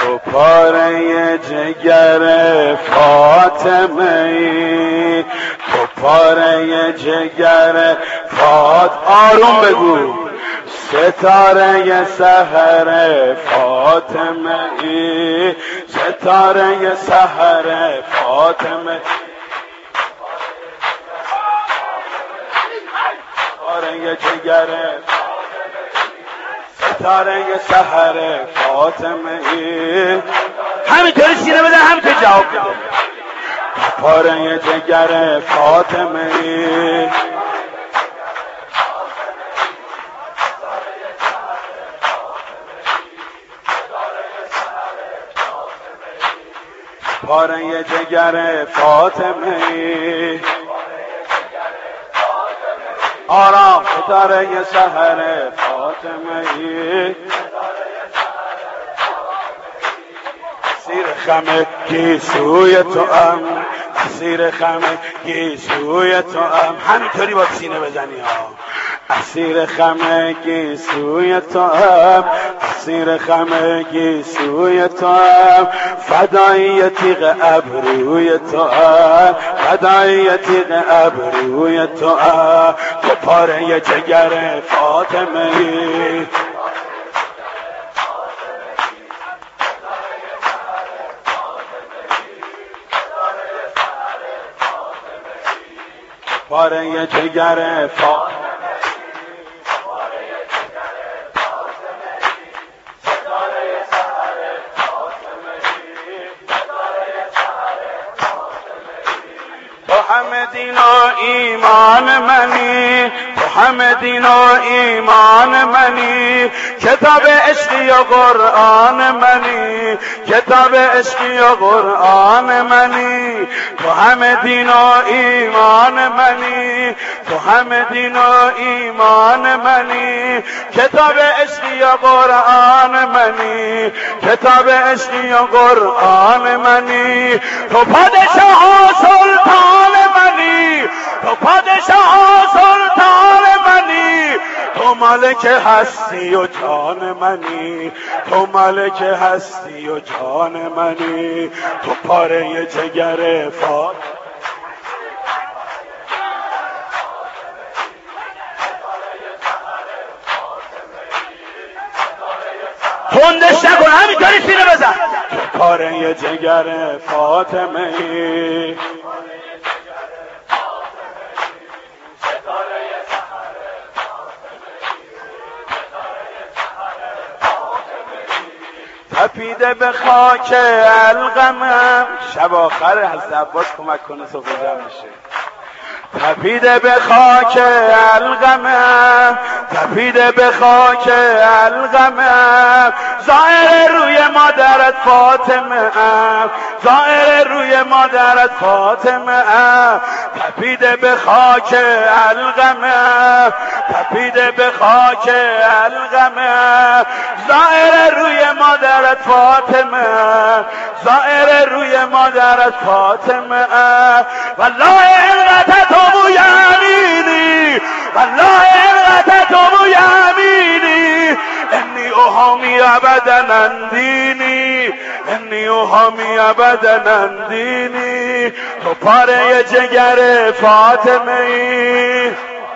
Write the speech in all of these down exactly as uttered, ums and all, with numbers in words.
تو پاره جگر فاطمه ای، تو پاره جگر فاطمه. آروم بگو. ستاره سحر فاطمه ای، ستاره سحر فاطمه، ستاره جگر، ستاره سحر فاطمه ای. همینطوری سینه بده، همینطوری جواب بده. پاره جگر فاطمه ای، پاره جگر فاطمه ای. آرام. ستاره سحر فاطمه ای، اسیر خم گیسوی تو ام، اسیر خم گیسوی تو ام. همینطوری با سینه بزنی ها. اسیر خم گیسوی تو ام، اسیر خم گیسوی تو ام، فدای تیغ ابروی تو ام، فدای تیغ ابروی تو ام. تو پاره جگر فاطمه ای، پاره جگر فاطمه. تو همه دین و ایمان منی، تو همه دین و ایمان منی، کتاب عشقی و قرآن منی، کتاب عشقی و قرآن منی. تو همه دین و ایمان منی، تو همه دین و ایمان منی، کتاب عشقی و قرآن منی، کتاب عشقی و قرآن منی. تو پادشاه و سلطان منی، تو پادشاه و سلطان منی، تو مالک هستی و جان منی، تو مالک هستی و جان منی. تو پاره جگر فاطمه، تندش نکن، همینطوری سینه بزن. تو پاره جگر فاطمه ای، تپیده به خاک القمم. شب آخر حضرت عباس کمک کنه صبح جمع میشه. تپیده به خاک القمم، تپیده به خاک القمم، ظاهر روی مادرت فاطمه ام، ظاهر روی مادرت فاطمه ام. تپیده به خاک القمم، تپیده به خاک القمم، ظاهر روی مادرت فاطمه، ظاهر روی مادرت فاطمه. والله انقطع تو یمینی، والله انقطع تو یمینی، انی احامی ابدا عن دینی، انی احامی ابدا عن دینی. تو پاره جگر فاطمه ای،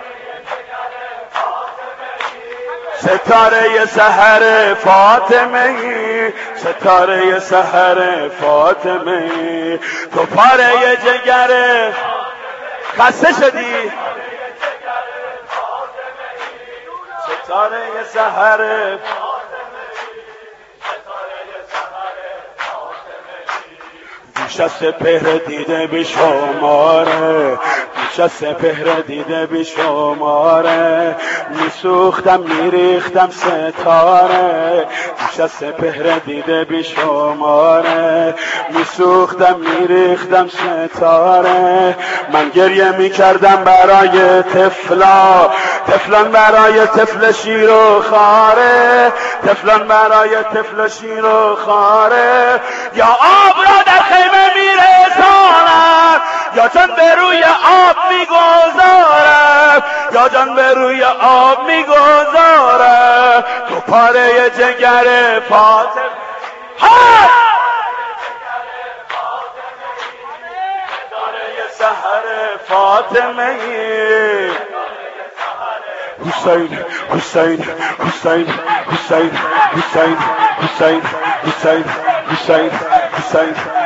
ستاره سحر فاطمه ای، ستاره سحر فاطمه ای. تو پاره جگر. خسته شدی؟ ستاره سحر بیش از سپهر دیده بی شماره، بیش از سپهر دیده بی شماره، میسوختم میریختم ستاره، بیش از سپهر دیده بی شماره، میسوختم میریختم ستاره. من گریه میکردم برای طفلا، طفلان برای طفل شیر و خاره، طفلان برای طفل شیر و خاره. یا آب را در خیمه میرسانم، یا جان به روی آب میگذارم، یا جان به روی آب میگذارم. تو پاره جگر فاطمه، ها سحر فاطمه حسین حسین حسین حسین حسین حسین حسین حسین حسین